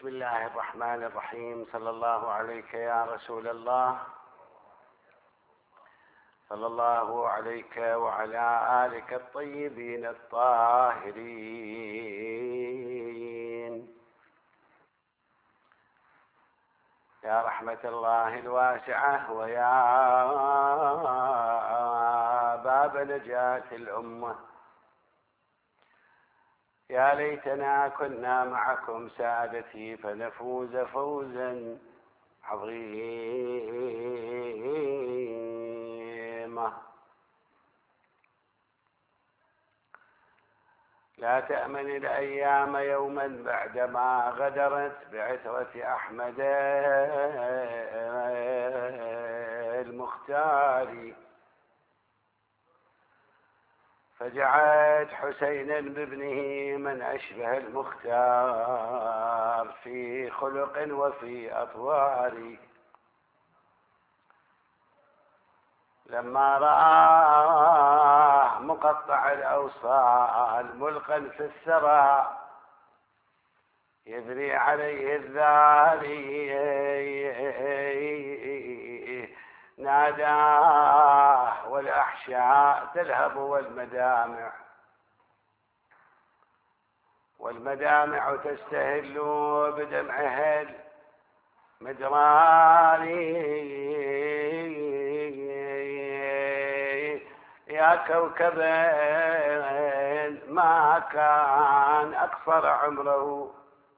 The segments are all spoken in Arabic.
بسم الله الرحمن الرحيم. صلى الله عليك يا رسول الله، صلى الله عليك وعلى آلك الطيبين الطاهرين. يا رحمة الله الواسعة ويا باب نجاة الأمة، يا ليتنا كنا معكم سادتي فنفوز فوزا عظيما. لا تأمن الأيام يوما بعدما غدرت بعثرة أحمد المختار، فجعلت حسينا بابنه من أشبه المختار في خلق وفي أطوار. لما رآه مقطع الأوصال ملقا في الثرى يذري عليه الذاري، ناداه والأحشاء تلهب والمدامع تستهل بدمعه المدراري. يا كوكبا ما كان أقصر عمره،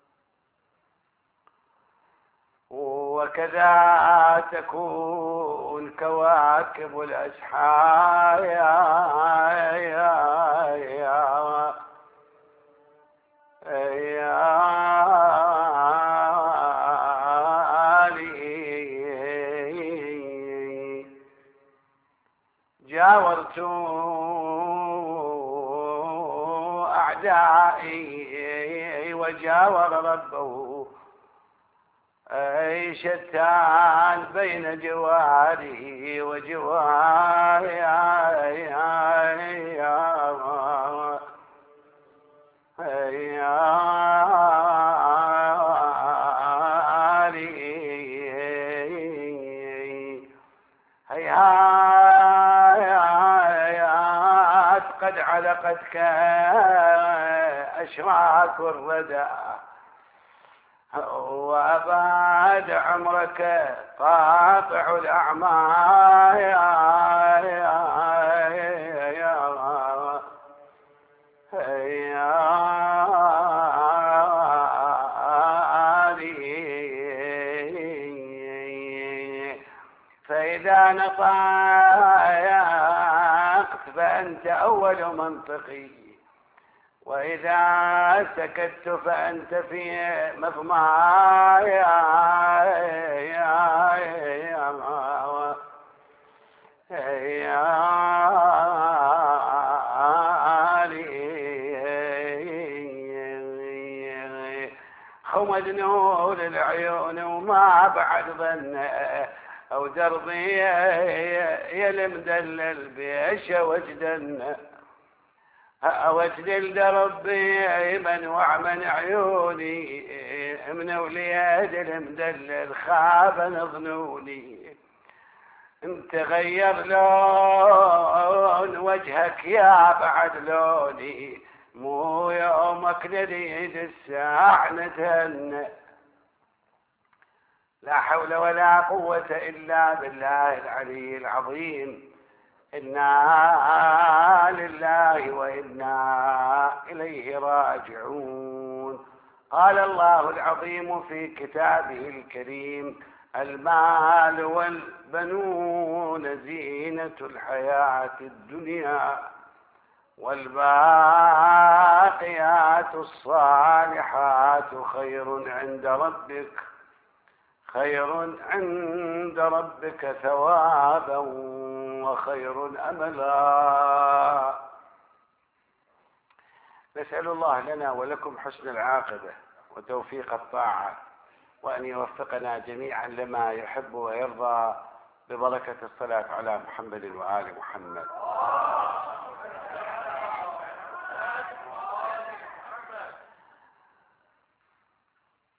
وكذا تكون كواكب الأسحار. جاورت أعدائي وجاور ربه، أي شتان بين جواره وجواري. هيهات قد علقتك أشراك الردى، وأباد عمرك قاطع الأعمال. فإذا نطقت فأنت أول منطقي، وإذا سكت فأنت في مضماي. خمد نور العيون وما بعد ظن أو دربي يلم دلل بيش وجدن، وجدل دربي من وعمن عيوني من وليد المدلل خاب ظنوني. تغير لون وجهك يا بعد لوني، مو يومك نريد الساعة نتهنى. لا حول ولا قوة إلا بالله العلي العظيم. إنا لله وإنا إليه راجعون. قال الله العظيم في كتابه الكريم: المال والبنون زينة الحياة الدنيا، والباقيات الصالحات خير عند ربك ثوابا وخير أملا. نسأل الله لنا ولكم حسن العاقبة وتوفيق الطاعة، وأن يوفقنا جميعا لما يحب ويرضى، ببركة الصلاة على محمد وآل محمد.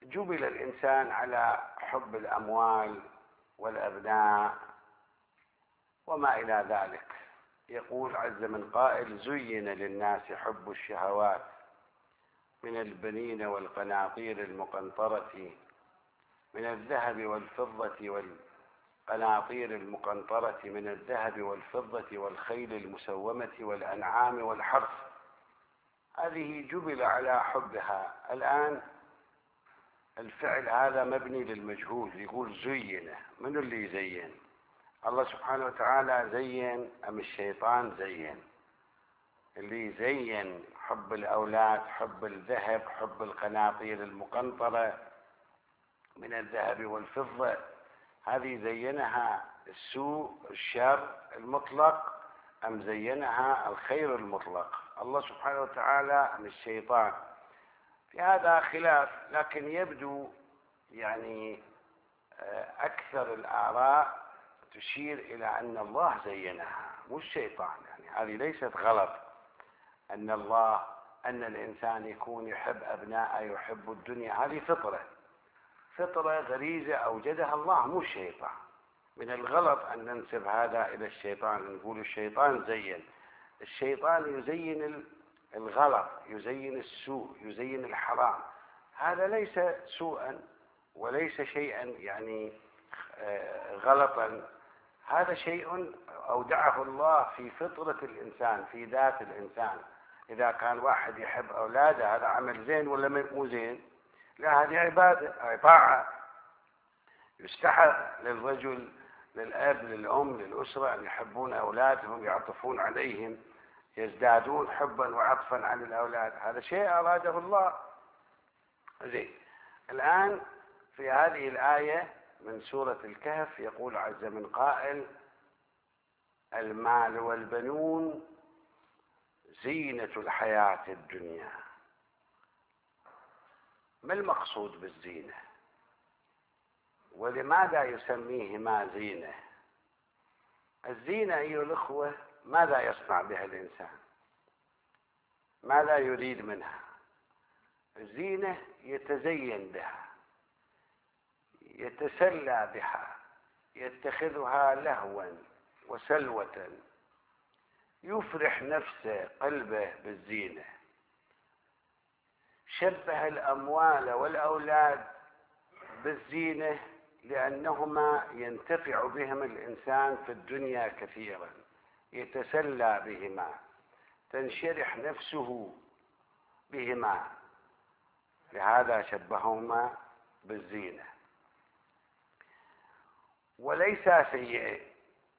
جبل الإنسان على حب الأموال والأبناء وما إلى ذلك. يقول عز من قائل: زين للناس حب الشهوات من البنين والقناطير المقنطرة من الذهب والفضة والقناطير المقنطرة من الذهب والفضة والخيل المسومة والأنعام والحرث. هذه جبل على حبها. الآن الفعل هذا مبني للمجهول، يقول زين. من اللي يزين؟ الله سبحانه وتعالى زين أم الشيطان زين؟ اللي يزين حب الأولاد، حب الذهب، حب القناطير المقنطرة من الذهب والفضة، هذه زينها السوء الشر المطلق أم زينها الخير المطلق؟ الله سبحانه وتعالى أم الشيطان؟ في هذا خلاف، لكن يبدو يعني أكثر الآراء تشير إلى أن الله زينها مو الشيطان. يعني هذه ليست غلط أن الإنسان يكون يحب أبناءه، يحب الدنيا، هذه فطرة غريزة أوجدها الله مو الشيطان. من الغلط أن ننسب هذا إلى الشيطان، نقول الشيطان زين. الشيطان يزين الغلط، يزين السوء، يزين الحرام. هذا ليس سوءا وليس شيئا يعني غلطا، هذا شيء أودعه الله في فطرة الإنسان، في ذات الإنسان. إذا كان واحد يحب أولاده هذا عمل زين ولا مو زين؟ لا، هذه عبادة، هذه طاعة. يستحق للرجل، للأب، للأم، للأسرة أن يحبون أولادهم، يعطفون عليهم، يزدادون حبا وعطفا عن الأولاد. هذا شيء أراده الله. زين. الآن في هذه الآية من سورة الكهف يقول عز من قائل: المال والبنون زينة الحياة الدنيا. ما المقصود بالزينة؟ ولماذا يسميهما زينة؟ الزينة أيها الأخوة ماذا يصنع بها الإنسان؟ ماذا يريد منها؟ الزينة يتزين بها، يتسلى بها، يتخذها لهوا وسلوة، يفرح نفسه قلبه بالزينة. شبه الأموال والأولاد بالزينة لأنهما ينتفع بهما الإنسان في الدنيا كثيرا، يتسلى بهما، تنشرح نفسه بهما، لهذا شبههما بالزينة. وليس سيئين،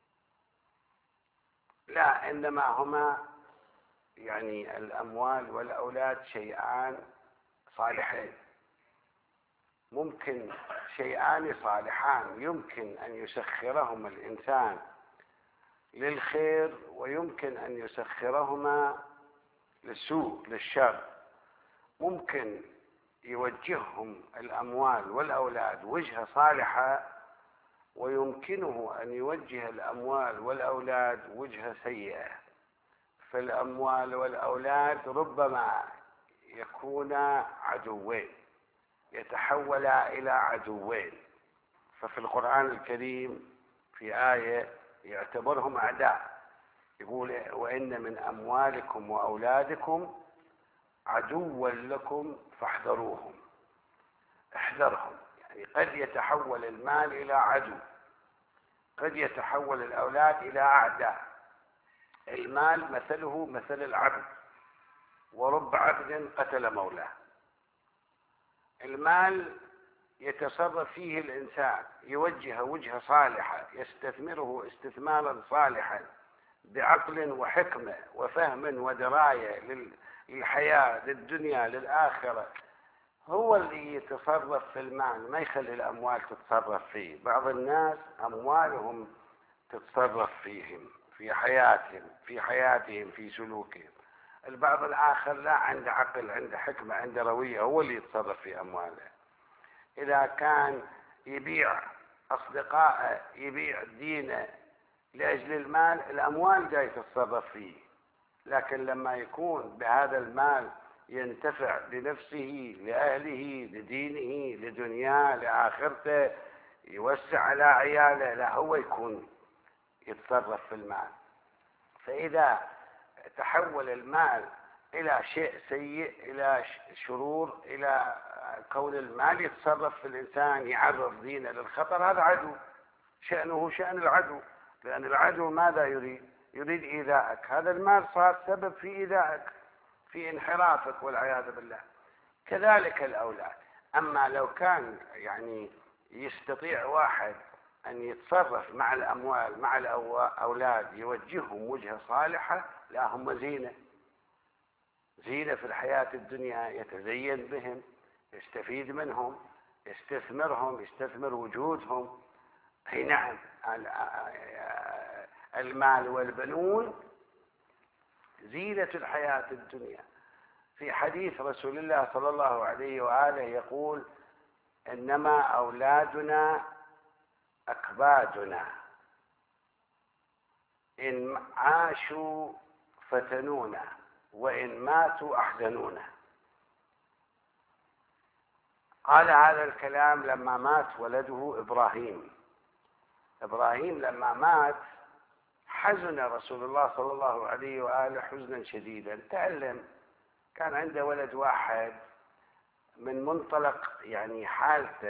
لا، إنما هما يعني الأموال والأولاد شيئان صالحين، ممكن شيئان صالحان يمكن أن يسخرهما الإنسان للخير ويمكن أن يسخرهما للسوء، للشر. ممكن يوجههم الأموال والأولاد وجهة صالحة، ويمكنه أن يوجه الأموال والأولاد وجهة سيئة. فالأموال والأولاد ربما يكونا عدوين، يتحولا إلى عدوين. ففي القرآن الكريم في آية يعتبرهم أعداء، يقول: وإن من أموالكم وأولادكم عدوا لكم فاحذروهم. احذرهم، يعني قد يتحول المال إلى عدو، قد يتحول الأولاد إلى أعداء. المال مثله مثل العبد، ورب عبد قتل مولاه. المال يتصرف فيه الإنسان، يوجهه وجهة صالحة، يستثمره استثمارا صالحا بعقل وحكمة وفهم ودراية للحياة، للدنيا، للآخرة. هو اللي يتصرف في المال، ما يخلي الأموال تتصرف فيه. بعض الناس أموالهم تتصرف فيهم، في حياتهم، في سلوكهم. البعض الآخر لا، عنده عقل، عنده حكمة، عنده روية، هو اللي يتصرف في أمواله. إذا كان يبيع أصدقائه، يبيع دينه لأجل المال، الأموال جاي تتصرف فيه. لكن لما يكون بهذا المال ينتفع لنفسه لأهله لدينه لدنياه لآخرته، يوسع على عياله، لا هو يكون يتصرف في المال. فإذا تحول المال إلى شيء سيء، إلى شرور، إلى كون المال يتصرف في الإنسان يعرض دينه للخطر، هذا عدو، شأنه شأن العدو. لأن العدو ماذا يريد؟ يريد إيذائك. هذا المال صار سبب في إيذائك، في انحرافك والعياذ بالله. كذلك الأولاد. أما لو كان يعني يستطيع واحد أن يتصرف مع الأموال مع الأولاد يوجههم وجهة صالحة، لا هم زينة في الحياة الدنيا، يتزين بهم، يستفيد منهم، يستثمرهم، يستثمر وجودهم. أي نعم، المال والبنون زينة الحياة الدنيا. في حديث رسول الله صلى الله عليه وآله يقول: إنما أولادنا أكبادنا، إن عاشوا فتنونا وإن ماتوا أحزنونا. قال هذا الكلام لما مات ولده إبراهيم لما مات حزن رسول الله صلى الله عليه وآله حزنا شديدا. تعلم كان عنده ولد واحد، من منطلق يعني حالته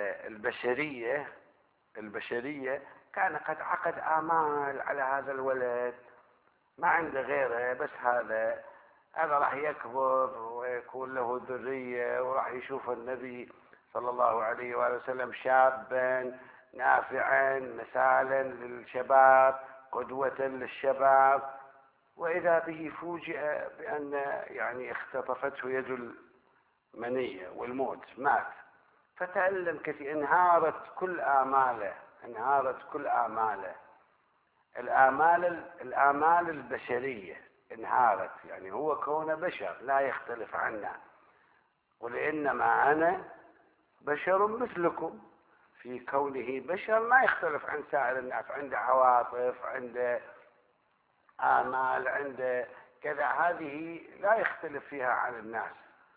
البشرية كان قد عقد آمال على هذا الولد، ما عنده غيره، بس هذا راح يكبر ويكون له ذرية، وراح يشوف النبي صلى الله عليه وآله وسلم شابا نافعا مثالا للشباب، قدوة للشباب. وإذا به فوجئ بأن يعني اختطفته يد المنية والموت، مات. فتألم كثير، انهارت كل آماله. الآمال البشرية انهارت، يعني هو كونه بشر لا يختلف عنا. قل إنما أنا بشر مثلكم، في كونه بشر ما يختلف عن سائر الناس، عنده عواطف، عنده آمال، عنده كذا، هذه لا يختلف فيها عن الناس.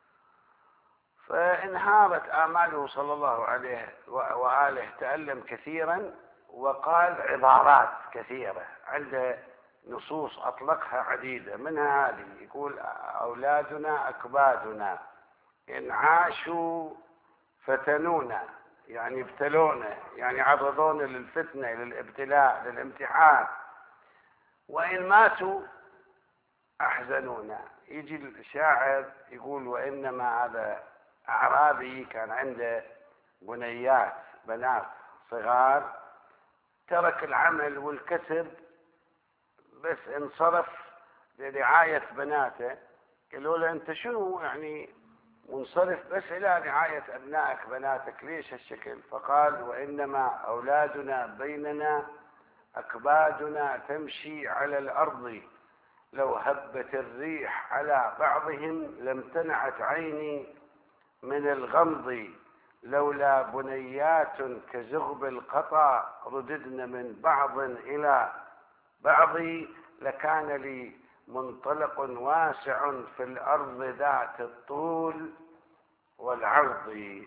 فانهارت آماله صلى الله عليه وآله، تألم كثيرا وقال عبارات كثيرة، عنده نصوص أطلقها عديدة، منها هذه، يقول: أولادنا أكبادنا، إن عاشوا فتنونا، يعني ابتلونا، يعني عرضونا للفتنة، للابتلاء، للامتحان، وإن ماتوا أحزنونا. يجي الشاعر يقول: وإنما هذا أعرابي كان عنده بنات صغار، ترك العمل والكسب، بس انصرف لرعاية بناته. قالوا له: أنت شنو يعني منصرف بس إلى رعاية أبنائك بناتك، ليش هالشكل؟ فقال: وإنما أولادنا بيننا أكبادنا تمشي على الأرض، لو هبت الريح على بعضهم لامتنعت عيني من الغمض، لولا بنيات كزغب القطا رددن من بعض إلى بعض، لكان لي منطلق واسع في الأرض ذات الطول والعرض.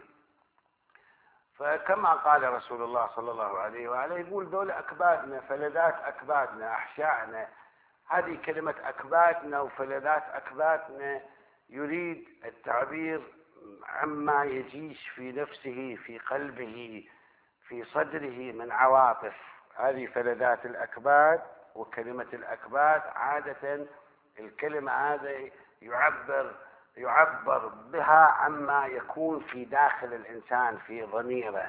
فكما قال رسول الله صلى الله عليه وآله، يقول: دول أكبادنا، فلذات أكبادنا، أحشائنا. هذه كلمة أكبادنا وفلذات أكبادنا يريد التعبير عما يجيش في نفسه، في قلبه، في صدره من عواطف. هذه فلذات الأكباد. وكلمة الأكباد عادة الكلمة هذه يعبر بها عما يكون في داخل الإنسان، في ضميره.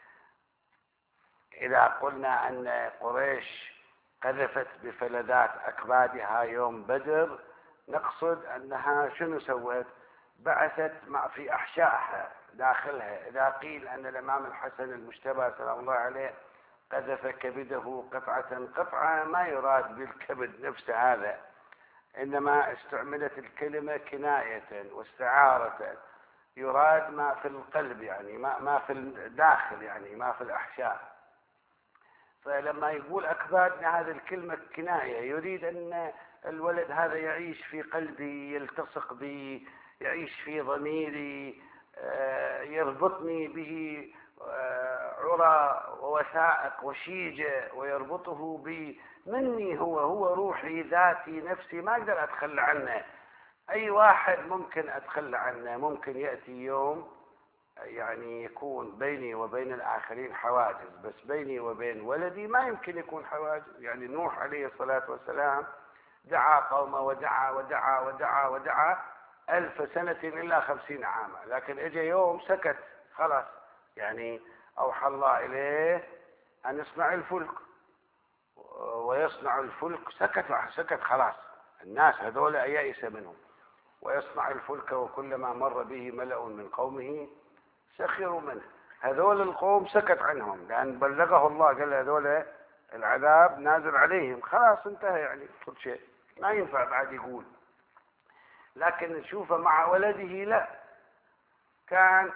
إذا قلنا أن قريش قذفت بفلذات أكبادها يوم بدر، نقصد أنها شنو سوت؟ بعثت ما في أحشائها داخلها. إذا قيل أن الإمام الحسن المجتبى سلام الله عليه قذف كبده قطعة، ما يراد بالكبد نفسه هذا، إنما استعملت الكلمة كناية واستعارة، يراد ما في القلب، يعني ما في الداخل، يعني ما في الأحشاء. فلما يقول أكبادنا، هذه الكلمة كناية، يريد أن الولد هذا يعيش في قلبي، يلتصق بي، يعيش في ضميري، يربطني به عرى ووثائق وشيجة، ويربطه بي مني، هو روحي ذاتي نفسي، ما أقدر أتخلى عنه. أي واحد ممكن أتخلى عنه، ممكن يأتي يوم يعني يكون بيني وبين الآخرين حواجز، بس بيني وبين ولدي ما يمكن يكون حواجز. يعني نوح عليه الصلاة والسلام دعا قومه ودعا ودعا ودعا ودعا 1000 سنة إلا 50 عاما، لكن اجى يوم سكت خلاص. يعني أوحى الله إليه أن يصنع الفلك، ويصنع الفلك، سكت خلاص. الناس هذول يئس منهم. ويصنع الفلك وكلما مر به ملأ من قومه سخروا منه. هذول القوم سكت عنهم، لأن بلغه الله، قال هذول العذاب نازل عليهم، خلاص انتهى يعني كل شيء، ما ينفع بعد يقول. لكن نشوفه مع ولده لا، كان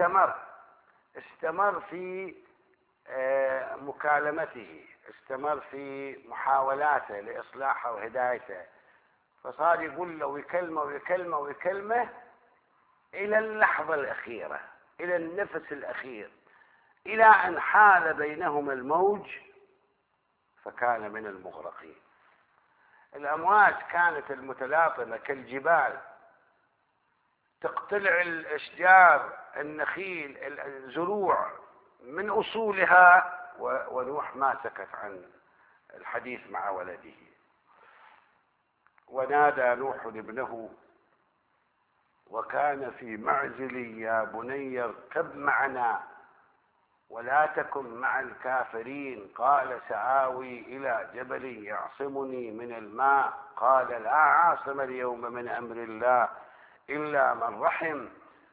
استمر في مكالمته، استمر في محاولاته لإصلاحه وهدايته، فصار يقول له ويكلمه ويكلمه ويكلمه إلى اللحظة الأخيرة، إلى النفس الأخير، إلى أن حال بينهما الموج فكان من المغرقين. الأمواج كانت المتلاطمة كالجبال، تقتلع الأشجار، النخيل، الزروع من أصولها، ونوح ما سكت عن الحديث مع ولده. ونادى نوح ابنه وكان في معزل يا بني اركب معنا ولا تكن مع الكافرين، قال سآوي إلى جبل يعصمني من الماء، قال لا عاصم اليوم من أمر الله إلا من رحم.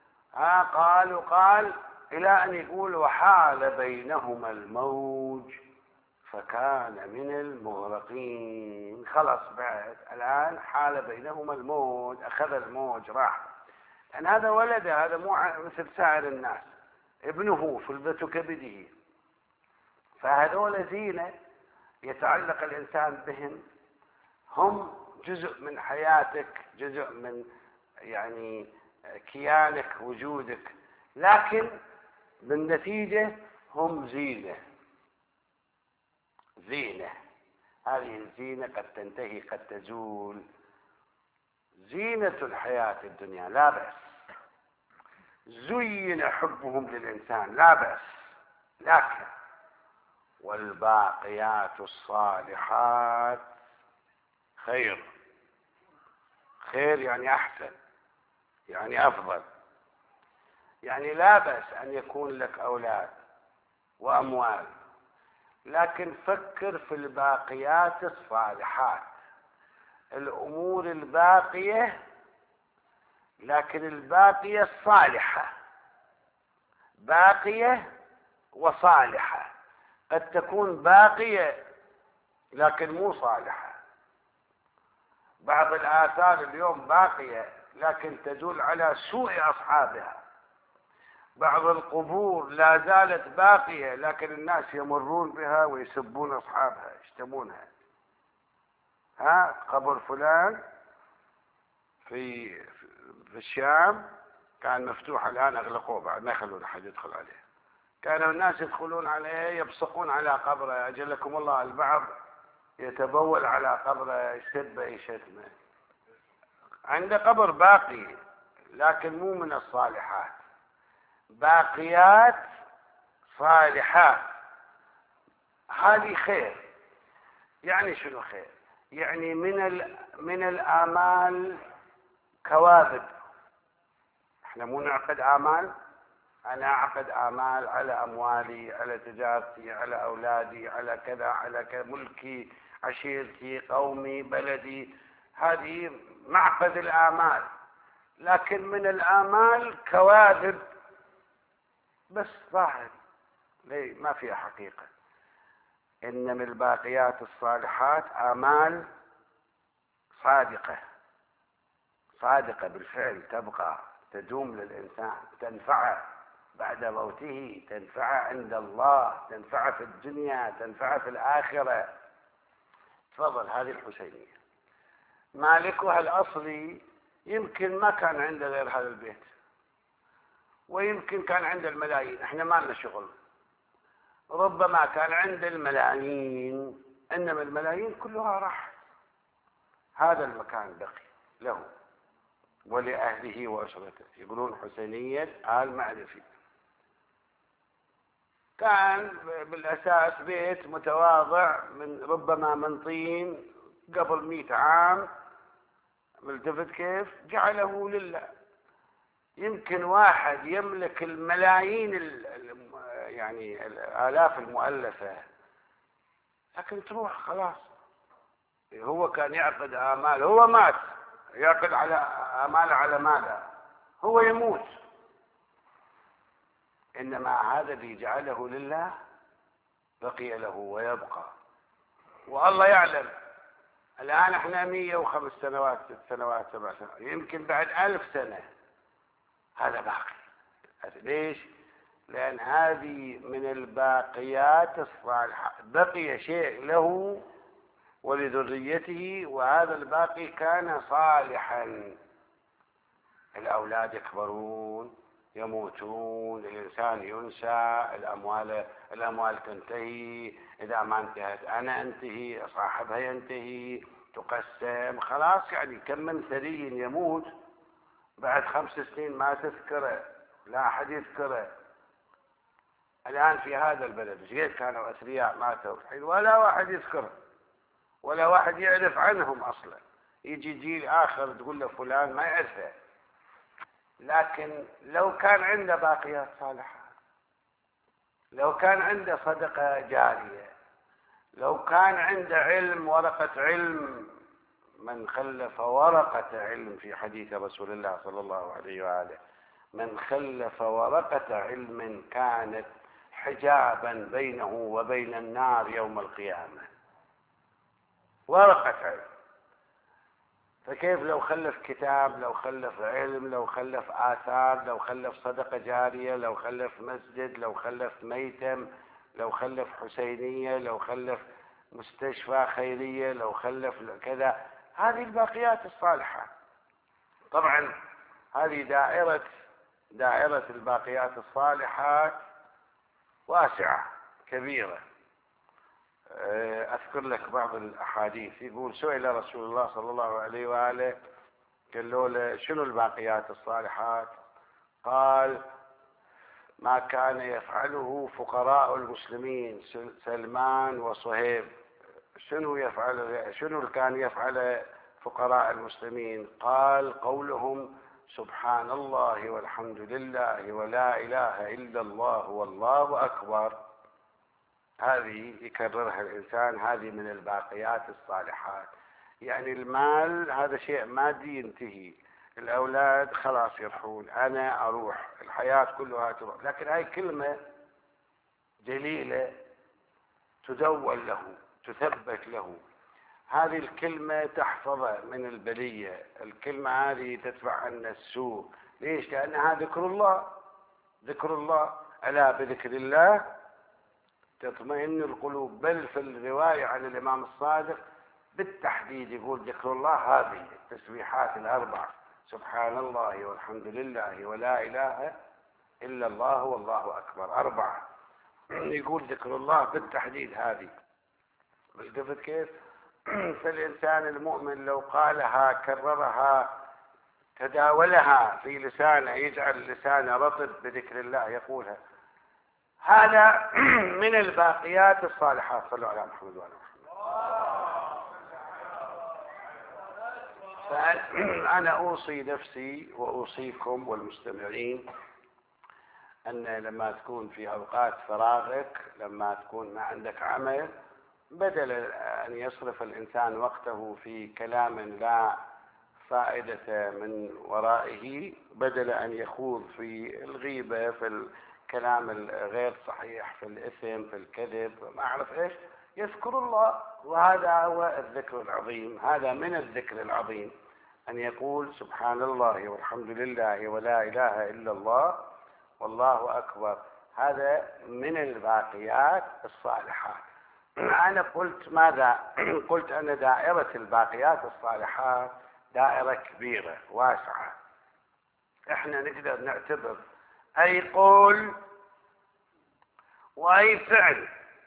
قال إلى أن يقول وحال بينهما الموج فكان من المغرقين. خلص بعد الآن حال بينهما الموج، أخذ الموج راح، لأن هذا ولده، هذا مو مثل سائر الناس، ابنه فلذة كبده. فهذول زينة يتعلق الإنسان بهم، هم جزء من حياتك، جزء من يعني كيانك وجودك، لكن بالنتيجة هم زينة. هذه الزينة قد تنتهي قد تزول. زينة الحياة الدنيا لا بأس، زين حبهم للإنسان لا بأس، لكن والباقيات الصالحات خير يعني أحسن، يعني أفضل. يعني لا بأس أن يكون لك أولاد وأموال، لكن فكر في الباقيات الصالحات، الأمور الباقية، لكن الباقية الصالحة، باقية وصالحة. قد تكون باقية لكن مو صالحة. بعض الآثار اليوم باقية لكن تدل على سوء أصحابها. بعض القبور لا زالت باقية لكن الناس يمرون بها ويسبون أصحابها، يشتمونها. قبر فلان في الشام كان مفتوح، الآن أغلقوه بعد ما يخلون أحد يدخل عليه. كانوا الناس يدخلون عليه يبصقون على قبره، أجلكم الله، البعض يتبول على قبره، يسبه يشتمه. عنده قبر باقي لكن مو من الصالحات. باقيات صالحات هذه خير. يعني شنو خير؟ يعني من الآمال كواذب. احنا مو نعقد آمال، أنا أعقد آمال على أموالي، على تجارتي، على أولادي، على كذا على كذا، ملكي، عشيرتي، قومي، بلدي، هذه معقد الآمال. لكن من الآمال كواذب بس ظاهر، ما فيها حقيقة. إنما الباقيات الصالحات آمال صادقة بالفعل، تبقى تدوم للإنسان، تنفعه بعد موته، تنفعه عند الله، تنفعه في الدنيا، تنفعه في الآخرة. تفضل. هذه الحسينية مالكها الأصلي يمكن ما كان عنده غير هذا البيت، ويمكن كان عنده الملايين، احنا ما لنا شغل. ربما كان عنده الملايين، انما الملايين كلها راح، هذا المكان بقي له ولأهله وأسرته. يقولون حسينية آل معرفي. كان بالأساس بيت متواضع، من ربما من طين قبل 100 عام، ملتفت كيف جعله لله. يمكن واحد يملك الملايين يعني الآلاف المؤلفة، لكن تروح خلاص. هو كان يعقد آمال، هو مات يعقد على آمال على ماذا؟ هو يموت. إنما هذا اللي جعله لله بقي له ويبقى. والله يعلم الآن احنا 105 سنوات 6 سنوات 7 سنوات، يمكن بعد 1000 سنة هذا باقي. ليش؟ لأن هذه من الباقيات الصالحة، بقي شيء له ولذريته، وهذا الباقي كان صالحا. الأولاد يكبرون يموتون، الإنسان ينسى، الأموال تنتهي، إذا ما انتهت أنا أنتهي، صاحبها ينتهي، تقسم، خلاص. يعني كم من ثري يموت بعد 5 سنين ما تذكره، لا أحد يذكره. الآن في هذا البلد جيت كانوا أثرياء ماتوا الحين ولا واحد يذكره، ولا واحد يعرف عنهم أصلا. يجي جيل آخر تقول له فلان ما يعرفه. لكن لو كان عنده باقيات صالحة، لو كان عنده صدقة جارية، لو كان عنده علم، ورقة علم، من خلف ورقة علم، في حديث رسول الله صلى الله عليه وآله، من خلف ورقة علم كانت حجابا بينه وبين النار يوم القيامة. ورقة علم. فكيف لو خلف كتاب، لو خلف علم، لو خلف آثار، لو خلف صدقة جارية، لو خلف مسجد، لو خلف ميتم، لو خلف حسينية، لو خلف مستشفى خيرية، لو خلف كذا. هذه الباقيات الصالحة. طبعا هذه دائرة الباقيات الصالحات واسعة كبيرة. أذكر لك بعض الأحاديث. يقول سئل رسول الله صلى الله عليه وآله، قالوا له شنو الباقيات الصالحات؟ قال ما كان يفعله فقراء المسلمين سلمان وصهيب. شنو كان يفعل فقراء المسلمين؟ قال قولهم سبحان الله والحمد لله ولا إله إلا الله والله أكبر. هذه يكررها الإنسان، هذه من الباقيات الصالحات. يعني المال هذا شيء مادي ينتهي، الأولاد خلاص يروحون، أنا أروح، الحياة كلها تروح، لكن هاي كلمة جليلة تدول له، تثبت له. هذه الكلمة تحفظه من البلية، الكلمة هذه تدفع عنا السوء. ليش؟ لأنها ذكر الله. ذكر الله، ألا بذكر الله تطمئن القلوب. بل في الرواية عن الإمام الصادق بالتحديد يقول ذكر الله هذه التسبيحات الأربع، سبحان الله والحمد لله ولا إله إلا الله والله أكبر، 4. يقول ذكر الله بالتحديد هذه. شفت كيف؟ فالإنسان المؤمن لو قالها كررها تداولها في لسانه، يجعل لسانه رطب بذكر الله يقولها، هذا من الباقيات الصالحات. صلوا على محمد وعلى محمد. فأنا أوصي نفسي وأوصيكم والمستمعين أن لما تكون في أوقات فراغك، لما تكون ما عندك عمل، بدل أن يصرف الإنسان وقته في كلام لا فائدة من ورائه، بدل أن يخوض في الغيبة، في الكلام الغير صحيح، في الإثم، في الكذب، ما أعرف إيش، يذكر الله. وهذا هو الذكر العظيم، هذا من الذكر العظيم، أن يقول سبحان الله والحمد لله ولا إله إلا الله والله أكبر. هذا من الباقيات الصالحات. أنا قلت ماذا؟ قلت أن دائرة الباقيات الصالحات دائرة كبيرة واسعة. احنا نقدر نعتبر اي قول واي فعل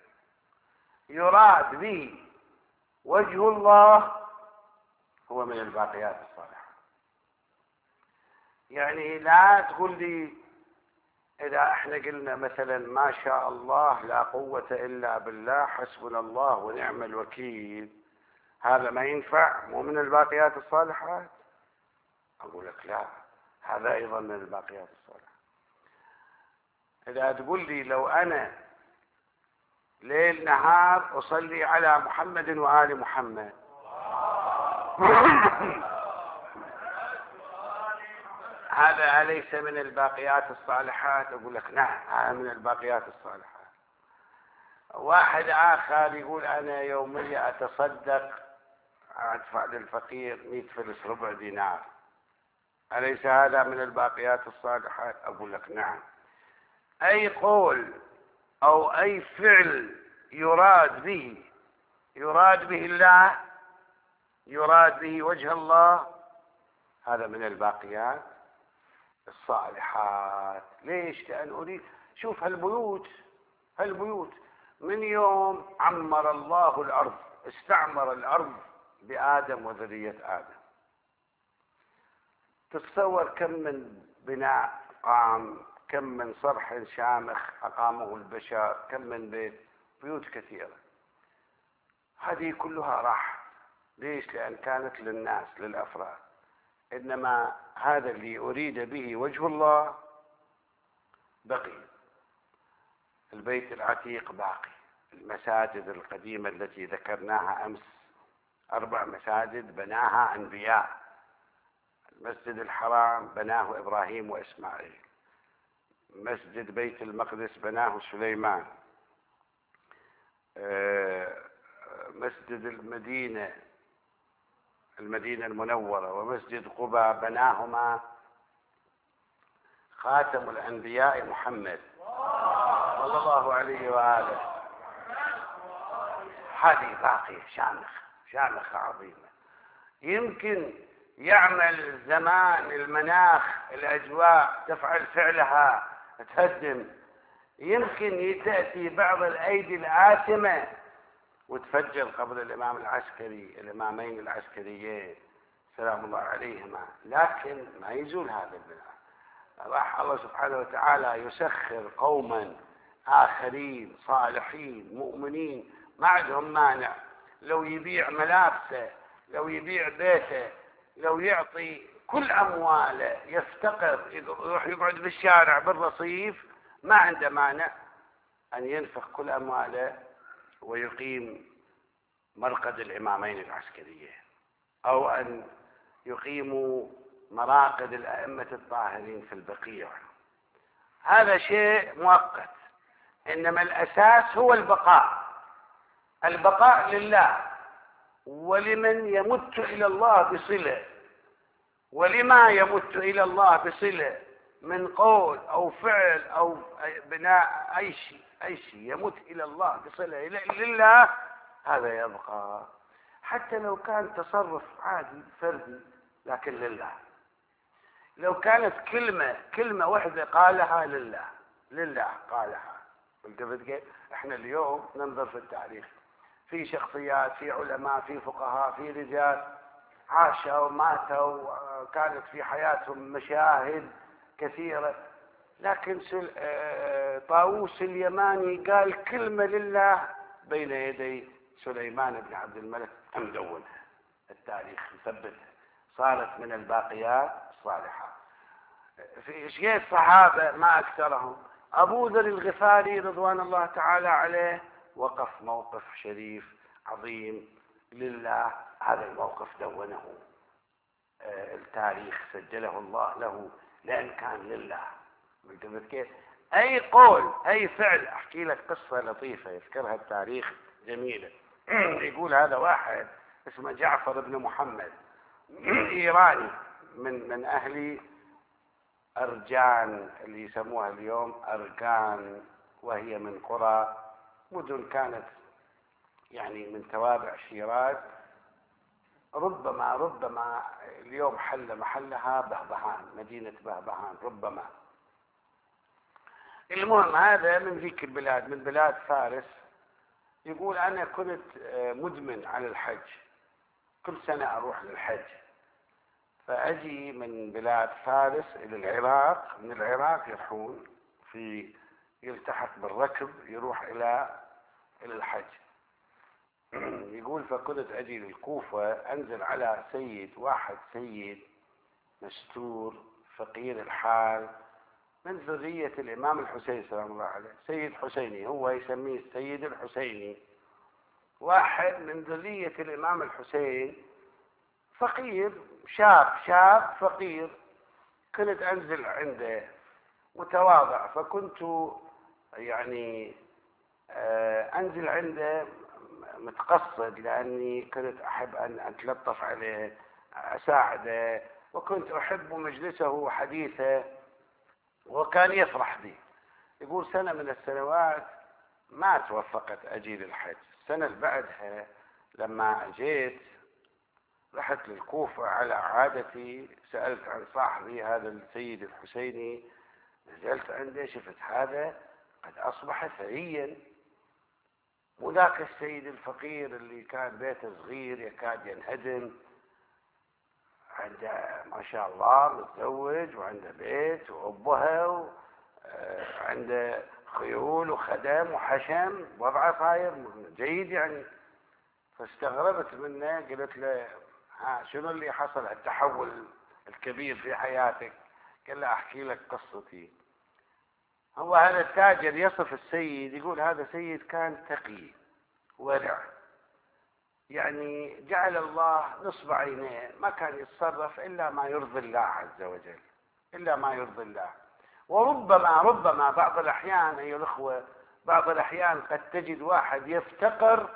يراد به وجه الله هو من الباقيات الصالحة. يعني لا تقول لي إذا احنا قلنا مثلا ما شاء الله لا قوة إلا بالله حسبنا الله ونعم الوكيل، هذا ما ينفع، مو من الباقيات الصالحات. أقول لك لا، هذا أيضا من الباقيات الصالحة. إذا تقول لي لو أنا ليل نهار أصلي على محمد وآل محمد هذا أليس من الباقيات الصالحات؟ أقول لك نعم، هذا من الباقيات الصالحات. واحد آخر يقول أنا يوميا أتصدق أدفع للفقير 100 فلس ربع دينار، أليس هذا من الباقيات الصالحات؟ أقول لك نعم. أي قول أو أي فعل يراد به الله، يراد به وجه الله، هذا من الباقيات الصالحات. ليش؟ لأن أريد شوف هالبيوت من يوم عمر الله الأرض استعمر الأرض بآدم وذرية آدم. تتصور كم من بناء قام، كم من صرح شامخ أقامه البشر، كم من بيوت كثيرة. هذه كلها راح. ليش؟ لأن كانت للناس للأفراد. إنما هذا اللي أريد به وجه الله بقي. البيت العتيق باقي، المساجد القديمة التي ذكرناها أمس 4 مساجد بناها أنبياء. المسجد الحرام بناه إبراهيم وإسماعيل، مسجد بيت المقدس بناه سليمان، مسجد المدينة المنورة ومسجد قباء بناهما خاتم الأنبياء محمد صلى الله عليه وآله. هذه باقية شامخة عظيمة. يمكن يعمل الزمان، المناخ، الأجواء تفعل فعلها تهدم. يمكن تأتي بعض الأيدي الآثمة وتفجر قبر الإمامين العسكريين سلام الله عليهما، لكن ما يزول هذا البناء. راح الله سبحانه وتعالى يسخر قوما آخرين صالحين مؤمنين ما عندهم مانع، لو يبيع ملابسه، لو يبيع بيته، لو يعطي كل أمواله، يفتقر، يروح يقعد بالشارع بالرصيف، ما عنده مانع أن ينفق كل أمواله ويقيم مرقد الإمامين العسكريين، أو أن يقيموا مراقد الأئمة الطاهرين في البقيع. هذا شيء مؤقت، إنما الأساس هو البقاء لله، ولمن يمت إلى الله بصلة، ولما يمت إلى الله بصلة من قول أو فعل أو بناء أي شيء يمت إلى الله بصلة لله، هذا يبقى، حتى لو كان تصرف عادي فردي لكن لله. لو كانت كلمة واحدة قالها لله قالها. احنا اليوم ننظر في التاريخ، في شخصيات، في علماء، في فقهاء، في رجال عاشوا وماتوا، كانت في حياتهم مشاهد كثيرة، لكن طاووس اليماني قال كلمة لله بين يدي سليمان بن عبد الملك، مدونها التاريخ مثبتها، صارت من الباقيات الصالحات. في شيء الصحابة ما أكثرهم. أبو ذر الغفاري رضوان الله تعالى عليه وقف موقف شريف عظيم لله، هذا الموقف دونه التاريخ، سجله الله له لأن كان لله. قلت كيف؟ أي قول أي فعل. أحكي لك قصة لطيفة يذكرها التاريخ جميلة. يقول هذا واحد اسمه جعفر بن محمد، إيراني من أهل أرجان اللي يسموها اليوم أركان، وهي من قرى مدن كانت يعني من توابع شيراز ربما اليوم حل محلها بهبهان، مدينة بهبهان ربما. المهم هذا من ذيك البلاد، من بلاد فارس. يقول أنا كنت مدمن على الحج، كل سنة أروح للحج، فأجي من بلاد فارس إلى العراق، من العراق يروحون يلتحق بالركب يروح إلى الحج. يقول فكنت أجي للكوفة، أنزل على واحد سيد مستور فقير الحال من ذرية الإمام الحسين سلام الله عليه، سيد حسيني، هو يسميه السيد الحسيني، واحد من ذرية الإمام الحسين، فقير، شاب فقير. كنت أنزل عنده متواضع، فكنت يعني أنزل عنده متقصد، لأني كنت أحب أن أتلطف عليه، أساعده، وكنت أحب مجلسه وحديثه، وكان يفرح بي. يقول سنة من السنوات ما توفقت أجي للحج. السنة اللي بعدها لما أجيت رحت للكوفة على عادتي، سألت عن صاحبي هذا السيد الحسيني، نزلت عنده، شفت هذا قد أصبح ثريا، وذاك السيد الفقير اللي كان بيته صغير يكاد ينهدم، عنده ما شاء الله متزوج وعنده بيت وأبها وعنده خيول وخدم وحشم، وضعه صاير جيد يعني. فاستغربت منه، قلت له شنو اللي حصل التحول الكبير في حياتك؟ قال له أحكي لك قصتي. هو هذا التاجر يصف السيد، يقول هذا سيد كان تقي ورع، يعني جعل الله نصب عينيه، ما كان يتصرف إلا ما يرضي الله عز وجل، إلا ما يرضي الله. وربما بعض الأحيان أيها الأخوة، بعض الأحيان قد تجد واحد يفتقر،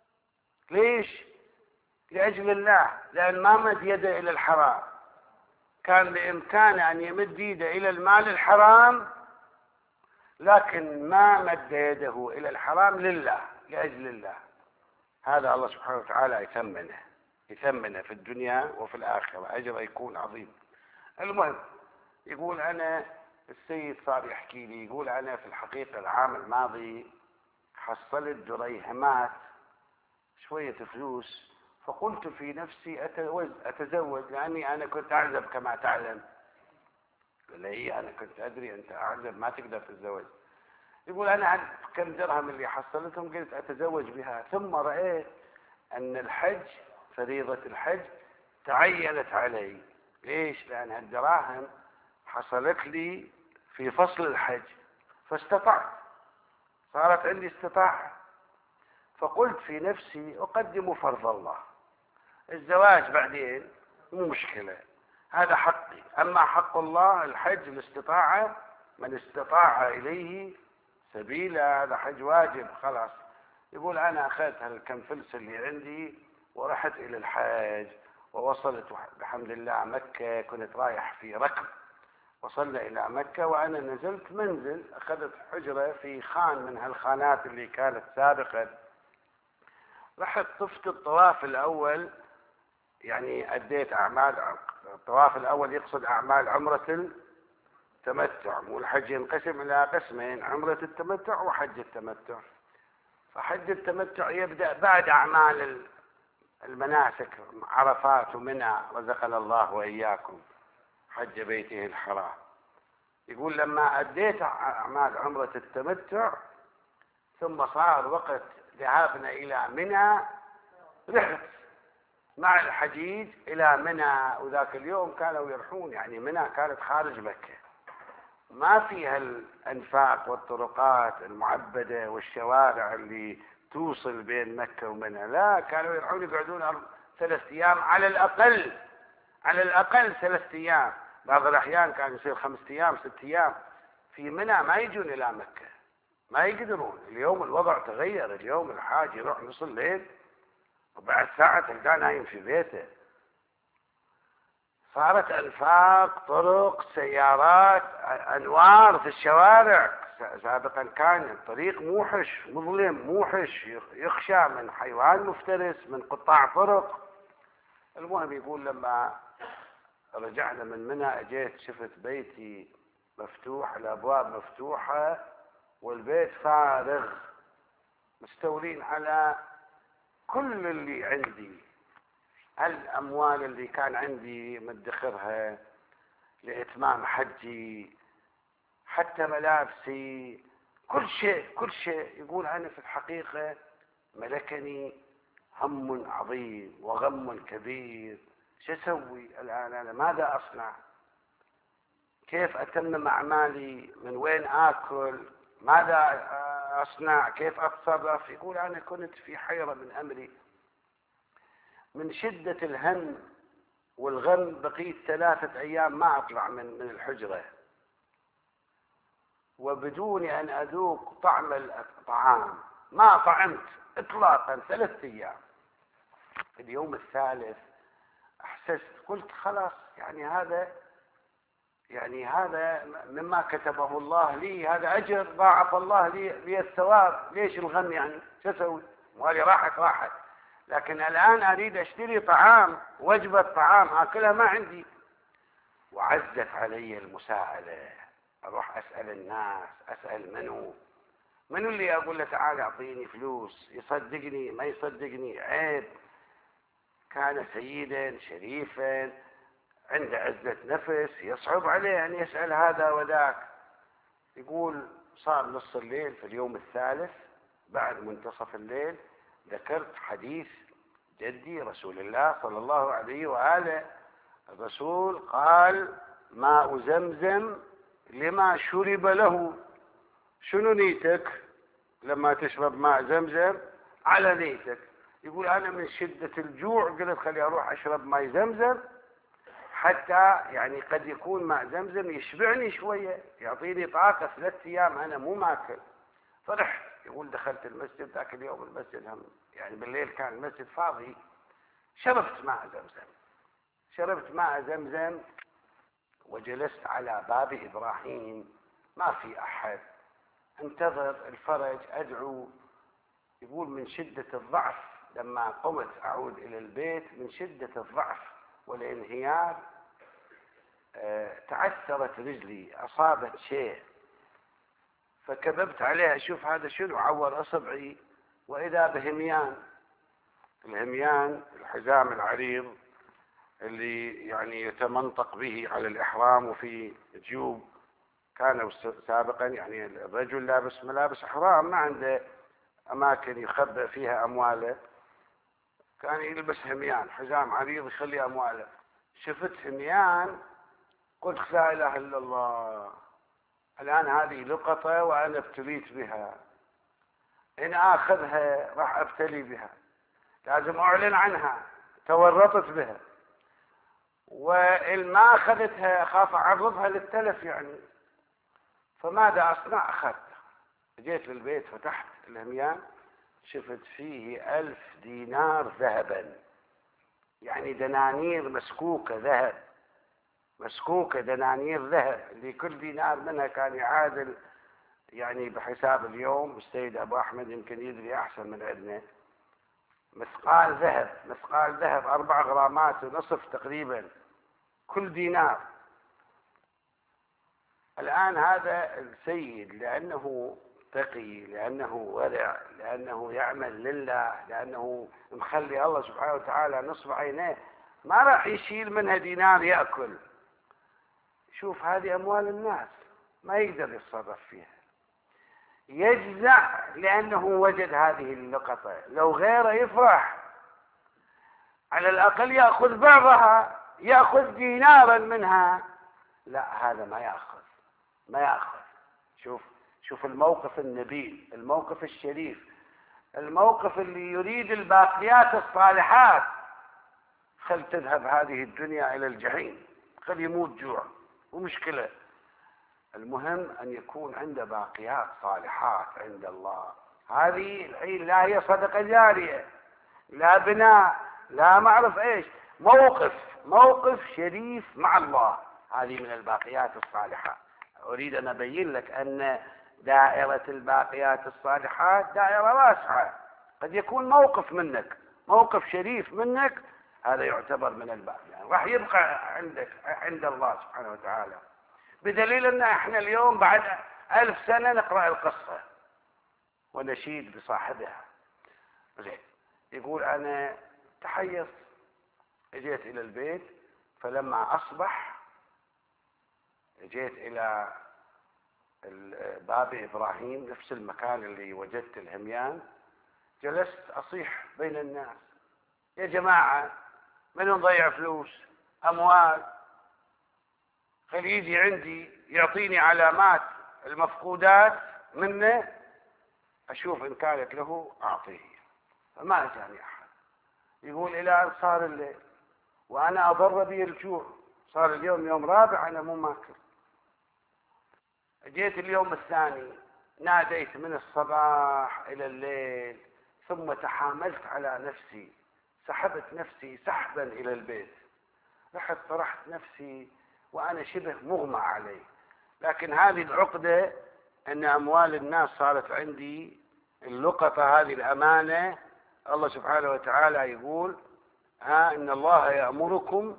ليش؟ لأجل الله، لأن ما مد يده إلى الحرام. كان بإمكانه أن يمد يده إلى المال الحرام، لكن ما مد يده إلى الحرام لله، لأجل الله. هذا الله سبحانه وتعالى يثمنه في الدنيا وفي الآخرة، أجر يكون عظيم. المهم يقول أنا، السيد صار يحكي لي، يقول أنا في الحقيقة العام الماضي حصلت دريهمات، شوية فلوس، فقلت في نفسي أتزوج، لأني أنا كنت أعزب كما تعلم. قال لي أنا كنت أدري أنت أعزب ما تقدر تتزوج. يقول أنا كم درهم اللي حصلتهم قلت أتزوج بها، ثم رأيت أن الحج، فريضة الحج تعينت علي. ليش؟ لأن هالدراهم حصلت لي في فصل الحج، فاستطعت، صارت عندي استطاعة. فقلت في نفسي أقدم فرض الله، الزواج بعدين مو مشكلة، هذا حقي، أما حق الله الحج الاستطاعة، من استطاع إليه سبيلا، هذا حج واجب خلاص. يقول أنا أخذت هالكم فلس اللي عندي ورحت إلى الحج، ووصلت بحمد الله مكة، كنت رايح في ركب، وصلنا إلى مكة، وأنا نزلت منزل، أخذت حجرة في خان من هالخانات اللي كانت سابقا. رحت طفت الطواف الأول، يعني أديت أعمال الطواف الأول، يقصد أعمال عمرة التمتع، والحج ينقسم إلى قسمين، عمرة التمتع وحج التمتع. فحج التمتع يبدأ بعد أعمال المناسك، عرفات ومنى، رزقنا الله وإياكم حج بيته الحرام. يقول لما أديت أعمال عمرة التمتع ثم صار وقت ذهابنا إلى منى، رحت مع الحجيج إلى منى، وذاك اليوم كانوا يروحون، يعني منى كانت خارج مكة، ما فيها الأنفاق والطرقات المعبدة والشوارع اللي توصل بين مكة ومنى، لا، كانوا يروحون يقعدون 3 أيام على الأقل، على الأقل 3 أيام، بعض الأحيان كان يصير 5 أيام 6 أيام في منى، ما يجون إلى مكة، ما يقدرون. اليوم الوضع تغير، اليوم الحاج يروح نص الليل وبعد ساعة تلقاه نايم في بيته. صارت أنفاق، طرق، سيارات، أنوار في الشوارع. سابقا كان الطريق موحش، مظلم، موحش، يخشى من حيوان مفترس، من قطاع طرق. المهم يقول لما رجعنا من منى اجيت شفت بيتي مفتوح، الابواب مفتوحة والبيت فارغ، مستولين على كل اللي عندي، الاموال اللي كان عندي مدخرها لاتمام حجي، حتى ملابسي، كل شيء كل شيء. يقول انا في الحقيقة ملكني هم عظيم وغم كبير، شو اسوي الان؟ انا ماذا اصنع؟ كيف اتمم اعمالي؟ من وين اكل؟ ماذا اصنع؟ كيف اتصرف؟ يقول انا كنت في حيرة من امري، من شدة الهم والغم بقيت 3 أيام ما اطلع من الحجرة، وبدون ان اذوق طعم الطعام، ما طعمت اطلاقا 3 أيام. في اليوم الثالث احسست، قلت خلاص يعني هذا مما كتبه الله لي، هذا اجر ضاعف الله لي الثواب، ليش الغم يعني؟ شو اسوي؟ مالي راحت، لكن الان اريد اشتري طعام، وجبة طعام اكلها ما عندي. وعزت علي المساءلة، اروح اسأل الناس، اسأل منو اللي اقول له تعال اعطيني فلوس، يصدقني ما يصدقني عيب. كان سيدا شريفا عنده عزة نفس، يصعب عليه ان يسأل هذا وذاك. يقول صار نص الليل في اليوم الثالث، بعد منتصف الليل ذكرت حديث جدي رسول الله صلى الله عليه وآله. الرسول قال ماء زمزم لما شرب له. شنو نيتك لما تشرب ماء زمزم؟ على نيتك. يقول انا من شدة الجوع قلت خلي اروح اشرب ماء زمزم، حتى يعني قد يكون ماء زمزم يشبعني شوية، يعطيني طاقة 3 أيام انا مو ماكل. فرحت، يقول دخلت المسجد ذاك اليوم، المسجد هم يعني بالليل كان المسجد فاضي، شربت ماء زمزم وجلست على باب ابراهيم، ما في احد، انتظر الفرج، ادعو. يقول من شدة الضعف لما قمت اعود الى البيت، من شدة الضعف والانهيار تعثرت رجلي، اصابت شيء، فكببت عليها اشوف هذا شنو، عور اصبعي، واذا بهميان. الهميان الحزام العريض اللي يعني يتمنطق به على الإحرام وفي جيوب. كانوا سابقا يعني الرجل لابس ملابس إحرام، ما عنده أماكن يخبئ فيها أمواله، كان يلبس هميان، حزام عريض يخلي أمواله. شفت هميان قلت لا إله إلا الله، الآن هذه لقطة وأنا ابتليت بها، إن آخذها راح أبتلي بها، لازم أعلن عنها، تورطت بها، وإن ما أخذتها أخاف أعرضها للتلف يعني. فماذا أصنع؟ أخذتها، جيت للبيت فتحت الهميان، شفت فيه 1000 دينار ذهبا، يعني دنانير مسكوكة ذهب، مسكوكة دنانير ذهب، لكل دينار منها كان يعادل يعني بحساب اليوم، السيد أبو أحمد يمكن يدري أحسن من عندنا، مثقال ذهب 4 غرامات ونصف تقريبا كل دينار. الآن هذا السيد لأنه تقي، لأنه ورع، لأنه يعمل لله، لأنه مخلي الله سبحانه وتعالى نصب عينيه، ما راح يشيل منها دينار يأكل. شوف هذه أموال الناس ما يقدر يتصرف فيها، يجزع لأنه وجد هذه اللقطة. لو غيره يفرح، على الأقل يأخذ بعضها، يأخذ دينارا منها، لا هذا ما يأخذ. شوف الموقف النبيل، الموقف الشريف، الموقف اللي يريد الباقيات الصالحات. خل تذهب هذه الدنيا إلى الجحيم، خل يموت جوع ومشكلة، المهم أن يكون عنده باقيات صالحات عند الله. هذه الحين لا هي صدقة جارية، لا بناء، لا معرف ايش، موقف شريف مع الله، هذه من الباقيات الصالحات. اريد ان ابين لك ان دائرة الباقيات الصالحات دائرة واسعة. قد يكون موقف منك، موقف شريف منك، هذا يعتبر من الباب، يعني راح يبقى عندك عند الله سبحانه وتعالى، بدليل ان احنا اليوم بعد 1000 سنة نقرأ القصة ونشيد بصاحبها. زين، يقول انا تحيص، اجيت الى البيت، فلما اصبح اجيت الى باب ابراهيم، نفس المكان اللي وجدت الهميان، جلست اصيح بين الناس: يا جماعة، من نضيع فلوس اموال، خلي يجي عندي يعطيني علامات المفقودات منه، اشوف ان كانت له اعطيه. فما اجاني احد. يقول الى ان صار الليل وانا اضر بي الجوع، صار اليوم يوم رابع انا مو ماكل. جيت اليوم الثاني، ناديت من الصباح الى الليل، ثم تحاملت على نفسي، سحبت نفسي سحبا الى البيت، رحت طرحت نفسي وانا شبه مغمى علي. لكن هذه العقدة ان اموال الناس صارت عندي، اللقطة هذه الامانة، الله سبحانه وتعالى يقول: ان الله يأمركم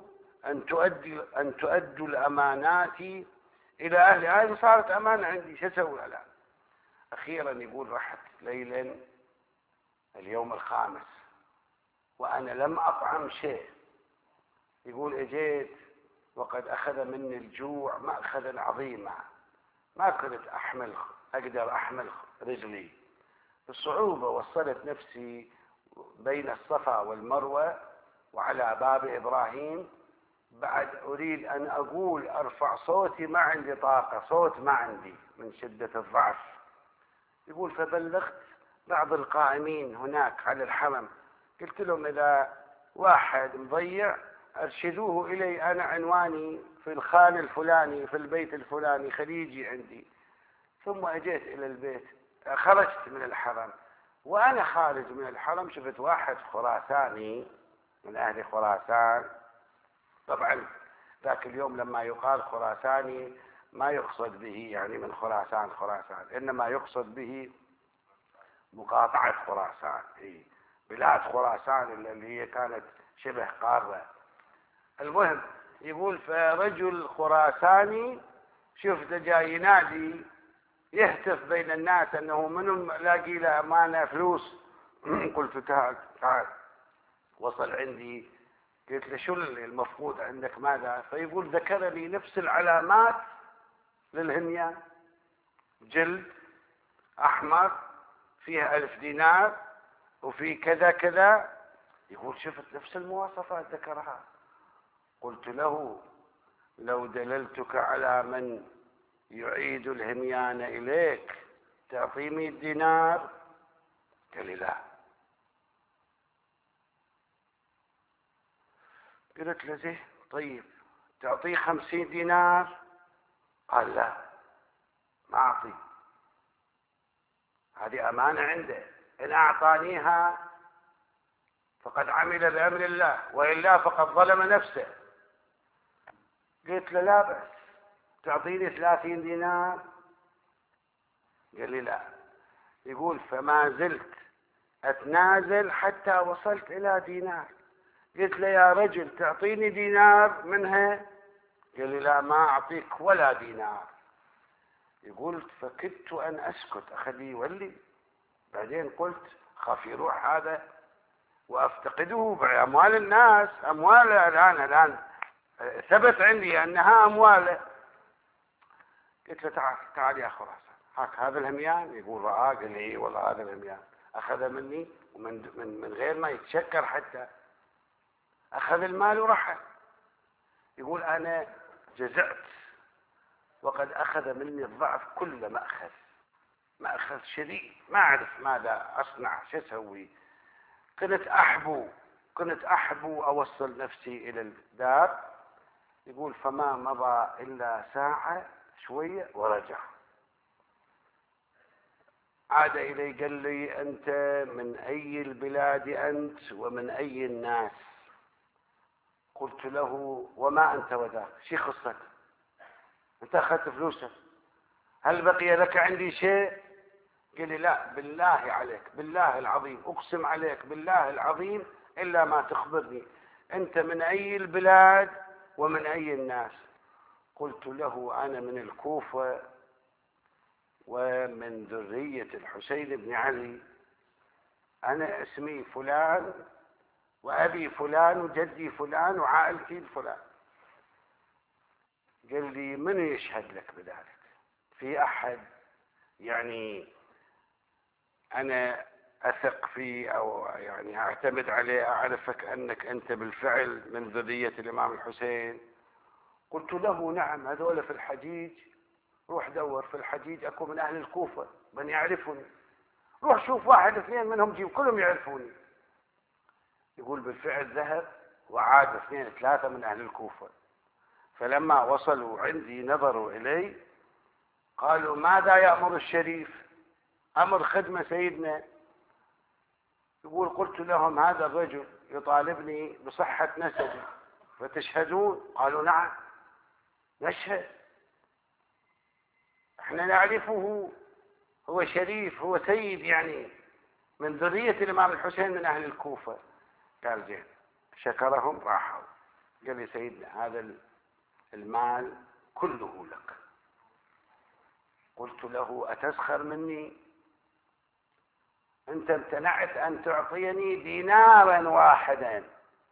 ان تؤدوا الامانات الى اهلها. هذه صارت امانة عندي، شو اسوي الان؟ اخيرا يقول رحت ليلا اليوم الخامس وانا لم اطعم شيء. يقول اجيت وقد اخذ مني الجوع مأخذا عظيما، ما كنت اقدر احمل رجلي. بالصعوبة وصلت نفسي بين الصفا والمروة وعلى باب ابراهيم، بعد اريد ان اقول ارفع صوتي، ما عندي طاقة، صوت ما عندي من شدة الضعف. يقول فبلغت بعض القائمين هناك على الحرم، قلت لهم اذا واحد مضيع ارشدوه الي، انا عنواني في الخان الفلاني في البيت الفلاني، خليه يجي عندي. ثم اجيت الى البيت، خرجت من الحرم، وانا خارج من الحرم شفت واحد خراساني من اهل خراسان. طبعا ذاك اليوم لما يقال خراساني ما يقصد به يعني من خراسان، انما يقصد به مقاطعة خراسان، بلاد خراسان اللي هي كانت شبه قارة. المهم يقول فرجل خراساني شفته جاي ينادي يهتف بين الناس انه من لاقي له امانة فلوس. قلت تعال تعال. وصل عندي، قلت له شو المفقود عندك ماذا؟ فيقول ذكر لي نفس العلامات للهميان، جلد احمر فيها 1000 دينار وفي كذا كذا. يقول شفت نفس المواصفات ذكرها. قلت له لو دللتك على من يعيد الهميان إليك تعطيه 100 دينار؟ قال لي لا. قلت له زين طيب تعطيه 50 دينار؟ قال لا ما أعطيه، هذه أمانة عنده، إن أعطانيها فقد عمل بأمر الله، وإلا فقد ظلم نفسه. قلت له لا بأس، تعطيني 30 دينار؟ قال لي لا. يقول فما زلت أتنازل حتى وصلت إلى دينار. قلت له يا رجل تعطيني دينار منها؟ قال لي لا ما أعطيك ولا دينار. يقول فكدت أن أسكت أخليه يولي، بعدين قلت خاف يروح هذا وأفتقده بأموال الناس، أمواله الآن ثبت عندي أنها أمواله. قلت له تعال تعال يا خراسان، هاك هذا الهميان. يقول رآه، قال لي والله هذا الهميان، أخذ مني ومن غير ما يتشكر حتى، أخذ المال ورحل. يقول أنا جزعت وقد أخذ مني الضعف كل مأخذ شديد، ما أعرف ماذا أصنع، شو أسوي. كنت أحبو أوصل نفسي إلى الدار. يقول فما مضى إلا ساعة شوية ورجع، عاد إلي قال لي أنت من أي البلاد أنت ومن أي الناس؟ قلت له وما أنت وذاك، شي خصك؟ أنت أخذت فلوسك، هل بقي لك عندي شيء؟ قال لي لا بالله عليك، بالله العظيم أقسم عليك بالله العظيم إلا ما تخبرني أنت من أي البلاد ومن أي الناس؟ قلت له أنا من الكوفة ومن ذرية الحسين بن علي، أنا اسمي فلان وأبي فلان وجدي فلان وعائلتي فلان. قال لي من يشهد لك بذلك؟ في أحد يعني أنا أثق فيه أو يعني أعتمد عليه أعرفك أنك أنت بالفعل من ذرية الإمام الحسين؟ قلت له نعم، هذول في الحجيج، روح دور في الحجيج أكو من أهل الكوفة من يعرفني، روح شوف واحد اثنين منهم جيب كلهم يعرفوني. يقول بالفعل ذهب وعاد اثنين ثلاثة من أهل الكوفة، فلما وصلوا عندي نظروا إلي قالوا ماذا يأمر الشريف؟ أمر خدمة سيدنا. يقول قلت لهم هذا الرجل يطالبني بصحة نسبه فتشهدون؟ قالوا نعم نشهد، احنا نعرفه، هو شريف، هو سيد يعني من ذرية الإمام الحسين من أهل الكوفة. قال زين، شكرهم راحوا. قال لي سيدنا هذا المال كله لك. قلت له أتسخر مني؟ أنت امتنعت أن تعطيني دينارا واحدا،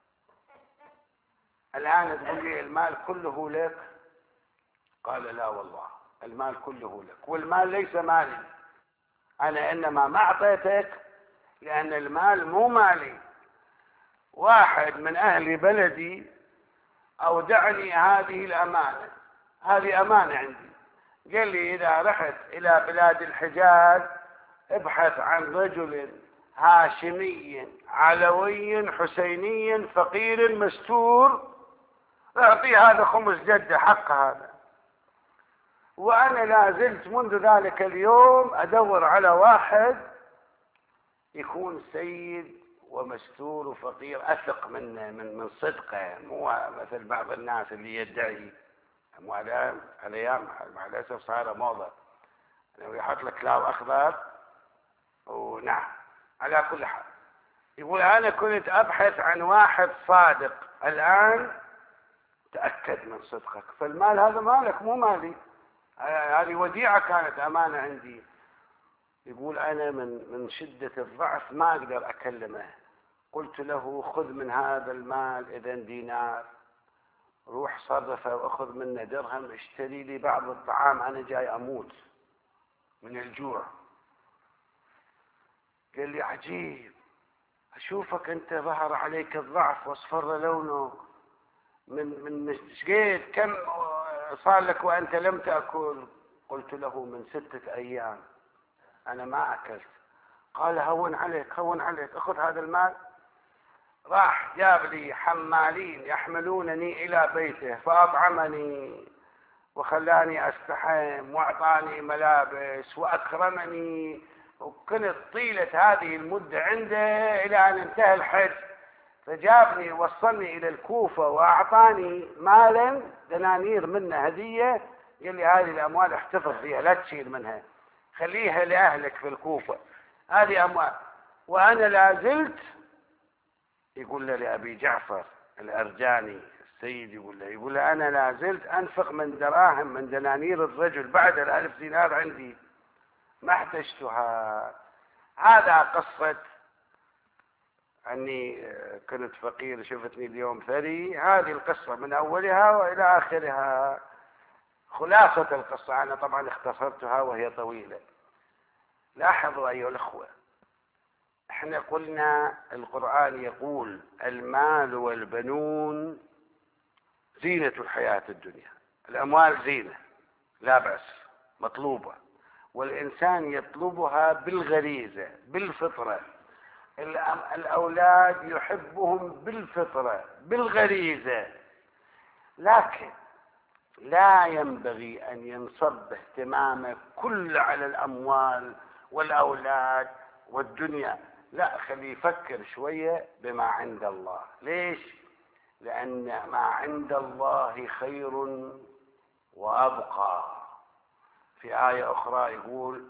الآن تقول لي المال كله لك؟ قال لا والله المال كله لك، والمال ليس مالي، أنا إنما ما أعطيتك لأن المال مو مالي، واحد من أهل بلدي أودعني هذه الأمانة، هذه أمانة عندي. قال لي إذا رحت إلى بلاد الحجاز ابحث عن رجل هاشمي علوي حسيني فقير مستور، اعطيه هذا خمس جدة حق هذا. وأنا لا زلت منذ ذلك اليوم أدور على واحد يكون سيد ومستور وفقير، أثق منه من صدقه، مو مثل بعض الناس اللي يدعي. الأيام مع الأسف صار موضة يعني يحط لك كلاب أخضر ونعم. على كل حال يقول أنا كنت أبحث عن واحد صادق، الآن تأكد من صدقك، فالمال هذا مالك مو مالي، هذه وديعة كانت أمانة عندي. يقول أنا من شدة الضعف ما أقدر أكلمه. قلت له خذ من هذا المال إذن دينار، روح صرفه وأخذ منه درهم، اشتري لي بعض الطعام، أنا جاي أموت من الجوع. قال لي عجيب، أشوفك أنت ظهر عليك الضعف واصفر لونه، من شقيت كم صار لك وأنت لم تأكل؟ قلت له من 6 أيام أنا ما أكلت. قال هون عليك هون عليك، أخذ هذا المال. راح جاب لي حمالين يحملونني إلى بيته فأطعمني وخلاني أستحم وأعطاني ملابس وأكرمني، وكنت طيلة هذه المدة عنده إلى أن انتهى الحج. فجابني وصلني إلى الكوفة وأعطاني مالا دنانير منه هدية، قال لي هذه الأموال احتفظ فيها لا تشيل منها، خليها لأهلك في الكوفة، هذه أموال. وأنا لا زلت، يقول له لأبي جعفر الأرجاني السيد، يقول له أنا لا زلت أنفق من دراهم من دنانير الرجل بعد 1000 دينار عندي ما احتجتها. هذا قصة أني كنت فقير شفتني اليوم ثري، هذه القصة من أولها وإلى آخرها، خلاصة القصة. أنا طبعا اختصرتها وهي طويلة. لاحظوا أيها الأخوة، احنا قلنا القرآن يقول المال والبنون زينة الحياة الدنيا، الأموال زينة لا بأس مطلوبة، والإنسان يطلبها بالغريزة بالفطرة، الأولاد يحبهم بالفطرة بالغريزة، لكن لا ينبغي أن ينصب اهتمامك كل على الأموال والأولاد والدنيا، لا، خليه يفكر شوية بما عند الله. ليش؟ لأن ما عند الله خير وأبقى. في آية أخرى يقول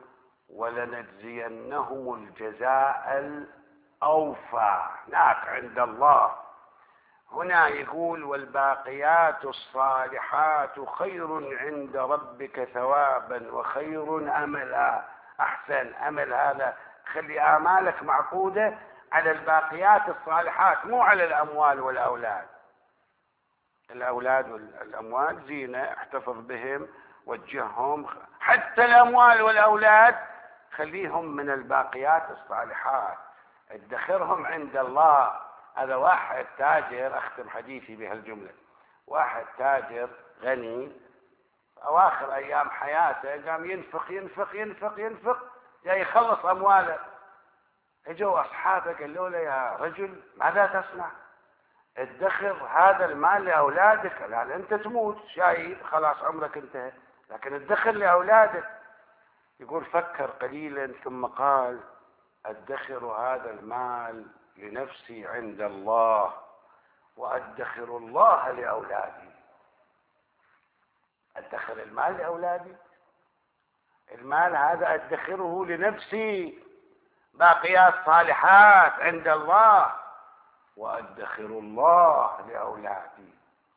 ولنجزينهم الجزاء الأوفى، هناك عند الله هنا يقول والباقيات الصالحات خير عند ربك ثوابا وخير أملا. أحسن أمل هذا، خلي آمالك معقودة على الباقيات الصالحات، مو على الأموال والأولاد. الأولاد والأموال زينة، احتفظ بهم، وجههم، حتى الأموال والأولاد خليهم من الباقيات الصالحات، ادخرهم عند الله. هذا واحد تاجر، أختم حديثي بهالجملة، واحد تاجر غني أواخر أيام حياته قام ينفق ينفق ينفق ينفق، جاي يخلص أمواله. اجوا أصحابه قالوا له يا رجل ماذا تصنع؟ ادخر هذا المال لأولادك، الآن أنت تموت شايب خلاص عمرك انتهى، لكن ادخر لأولادك. يقول فكر قليلا ثم قال ادخر هذا المال لنفسي عند الله وادخر الله لأولادي. ادخر المال لأولادي، المال هذا ادخره لنفسي، باقيات صالحات عند الله، وادخر الله لأولادي.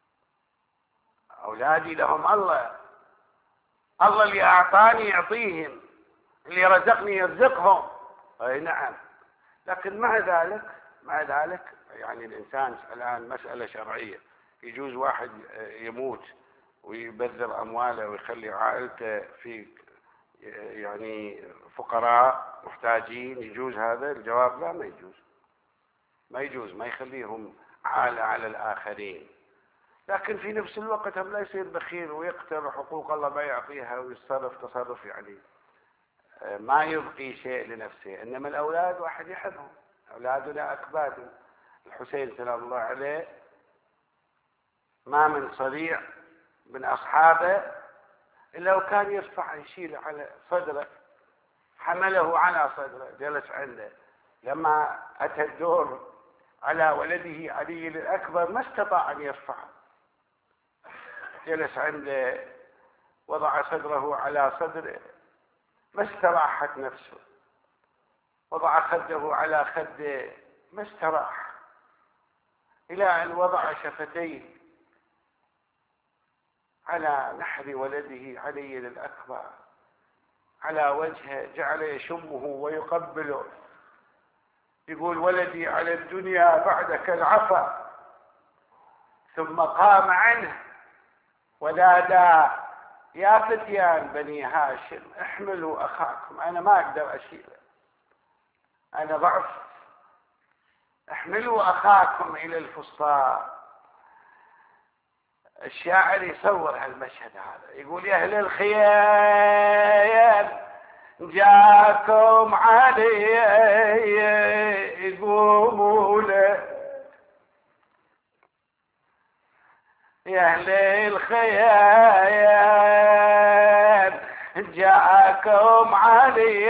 أولادي لهم الله، الله اللي أعطاني يعطيهم، اللي رزقني يرزقهم. أي نعم، لكن مع ذلك يعني الإنسان الآن مسألة شرعية، يجوز واحد يموت ويبذر أمواله ويخلي عائلته في يعني فقراء محتاجين، يجوز هذا؟ الجواب لا، ما يجوز، ما يخليهم عالة على الآخرين. لكن في نفس الوقت هم لا يصير بخيل ويقتل حقوق الله ما يعطيها ويتصرف تصرف يعني ما يبقي شيء لنفسه. إنما الأولاد واحد يحبهم، أولادنا أكباد. الحسين سلام الله عليه ما من صريع من أصحابه إلا وكان يرفع يشيل على صدره، حمله على صدره، جلس عنده. لما أتى الدور على ولده علي الأكبر ما استطاع أن يرفعه، جلس عنده، وضع صدره على صدره، ما استراحت نفسه، وضع خده على خده، ما استراح، إلى أن وضع شفتيه على نحر ولده علي الأكبر، على وجهه، جعل يشمه ويقبله، يقول ولدي على الدنيا بعدك العفا. ثم قام عنه ونادى يا فتيان بني هاشم احملوا أخاكم، أنا ما أقدر أشيله، أنا ضعف، احملوا أخاكم إلى الفسطاط. الشاعر يصور هالمشهد هذا، يقول يا أهل الخيال جاكم علي قوموا له، يا أهل الخيال جاكم علي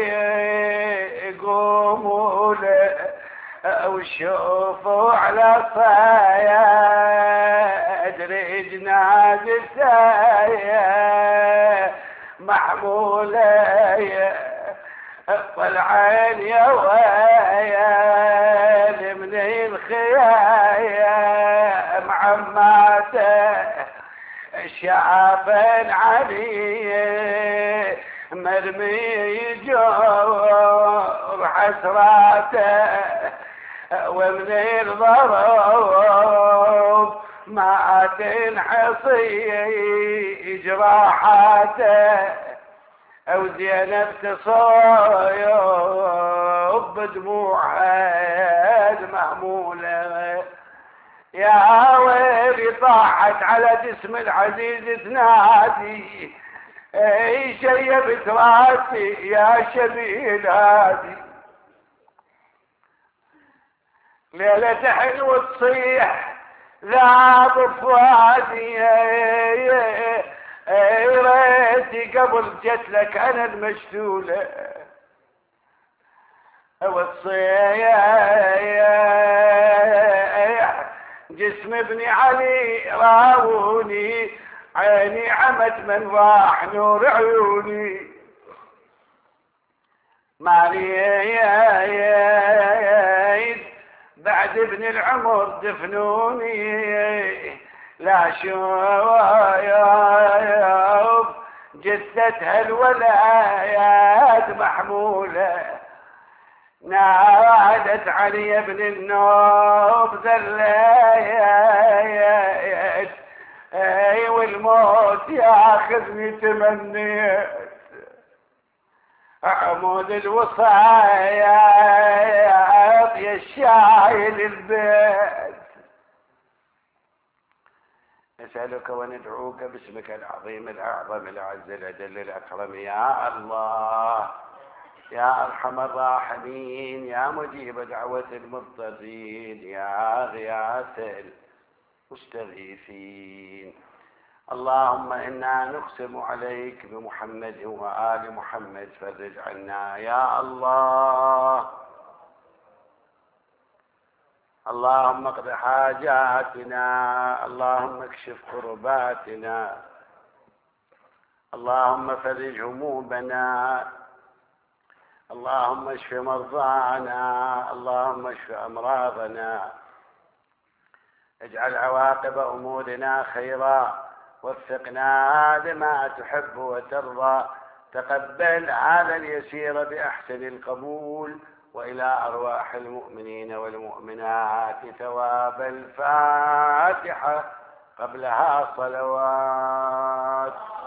قوموا له، وشوفوا على صياد رجناد السايا محمولة، طلعين يا ويال من الخيايا معماته، شافن علي مرمي جور حسراته، ومن الضرب ما تنحصي جراحاته، او زينب تصايب بدموعها المهمولة. يا ويلي طاحت على جسم العزيز تنادي، اي شيبت راسي يا شبيل هادي، ليلة حلو تصيح ذاب فؤادي، ريتي قبل جت لك انا المشتولة، وتصيح جسم ابن علي راوني، عيني عمت من راح نور عيوني، مالي بين بعد ابن العمر دفنوني لا شوف جثتها الولايات محمولة نادت علي بن النوب ذليت والموت ياخذني تمنيت عمود الوصايا يا الشايل البيت نسألك وندعوك باسمك العظيم الأعظم الأعز الأجل الأكرم يا الله يا أرحم الراحمين يا مجيب دعوة المضطرين يا غياث المستغيثين اللهم إنا نقسم عليك بمحمد وآل محمد فرج عنا يا الله اللهم اقض حاجاتنا اللهم اكشف كرباتنا اللهم فرج همومنا اللهم اشف مرضانا اللهم اشف أمراضنا اجعل عواقب أمورنا خيرا وفقنا لما تحب وترضى تقبل هذا اليسير بأحسن القبول وإلى أرواح المؤمنين والمؤمنات ثواب الفاتحة قبلها صلوات